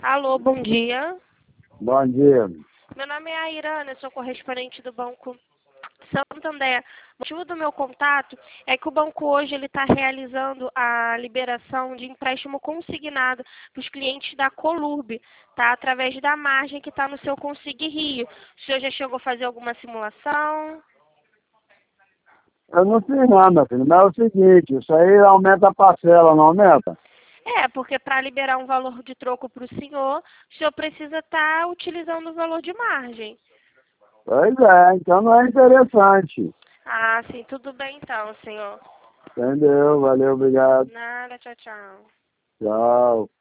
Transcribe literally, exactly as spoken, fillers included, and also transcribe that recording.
Alô, bom dia. Bom dia. Meu nome é Airana, sou correspondente do Banco Santander. O motivo do meu contato é que o banco hoje ele está realizando a liberação de empréstimo consignado para os clientes da Colurb, tá? Através da margem que está no seu Consigne Rio. O senhor já chegou a fazer alguma simulação? Eu não fiz nada, filho, mas é o seguinte, isso aí aumenta a parcela, não aumenta? É, porque para liberar um valor de troco para o senhor, o senhor precisa estar utilizando o valor de margem. Pois é, então não é interessante. Ah, sim, tudo bem então, senhor. Entendeu? Valeu, obrigado. Nada, tchau, tchau. Tchau.